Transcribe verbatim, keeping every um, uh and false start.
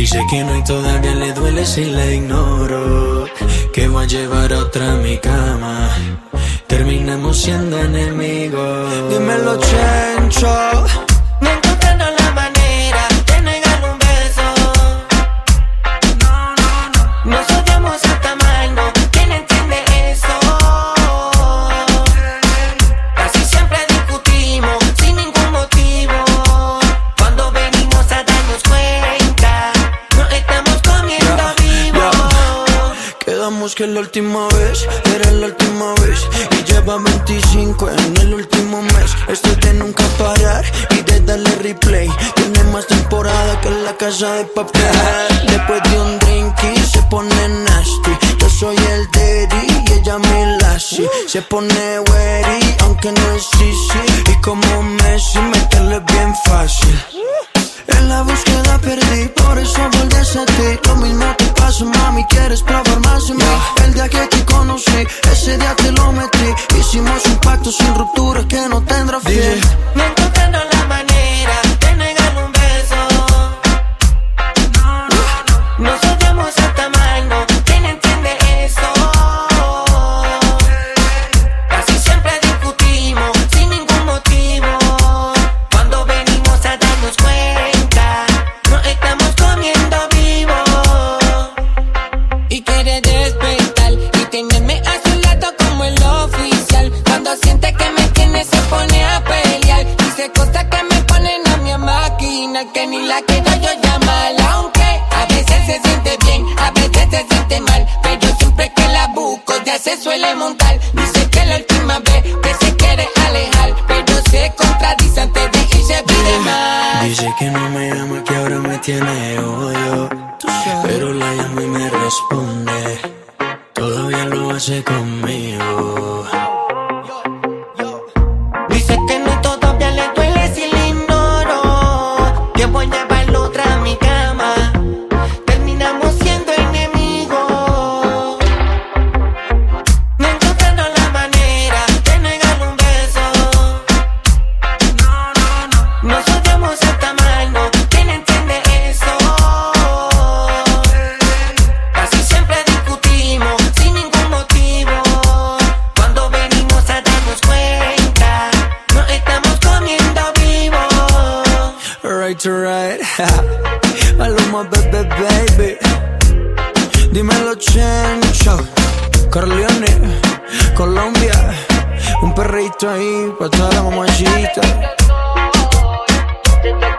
Dice que no y todavía le duele si la ignoro. Que voy a llevar a otra a mi cama. Terminamos siendo enemigos. Dímelo, Chencho. No encontrando la manera de negarle un beso. No, no, no. Nos odiamos hasta mal, ¿no? ¿Quién entiende eso? Casi siempre discutimos sin ningún motivo. Cuando venimos a darnos cuenta, nos estamos comiendo Yeah, vivos. yeah. Quedamos que la última vez era la última vez. Y lleva veinticinco en el último mes. Esto de nunca parar y de darle replay. Tiene más temporada que La Casa de Papel. Después de un drink y se pone nasty. Yo soy el daddy y ella mi lassie. Se pone wary aunque no es easy. Y como Messi meterle bien fácil. En la búsqueda perdí, por eso volvés a ti. Lo mismo te pasa, mami, quieres probar más de mí. El día que te conocí, ese día te lo metí. Hicimos un pacto sin ruptura que no tendrá fin. No encontrando la manera de negarle un beso. Nos odiamos hasta mal, ¿no? ¿Quién entiende eso? Casi siempre discutimos sin ningún motivo. Cuando venimos a darnos cuenta, nos estamos comiendo vivos. Y quiere despertar y tenerme a su lado como el oficial. Cuando siente que me tiene se pone a pelear. Dice cosas que me ponen a mi máquina, que ni la quiero yo llamar. Aunque a veces se siente bien, a veces se siente mal, pero siempre que la busco ya se suele montar. Dice que la última vez que se quiere alejar, pero se contradice antes de irse pide más. Dice que no me ama, que ahora me tiene odio. Pero la llamo y me responde. Todavía lo hace conmigo. Dice que no todavía le duele si le ignoro. Que voy a llevarlo otra a mi cama. Terminamos siendo enemigos. No encontrando la manera de negarle un beso. No, no, no. Nos odiamos hasta mal, ¿no? ¿Quién entiende eso? Casi siempre discutimos sin ningún motivo. Cuando venimos a darnos cuenta, nos estamos comiendo vivos. Right to right. Maluma, baby, baby. Dímelo, Chencho. Corleone, Colombia. Un perrito ahí para toda la mamachita.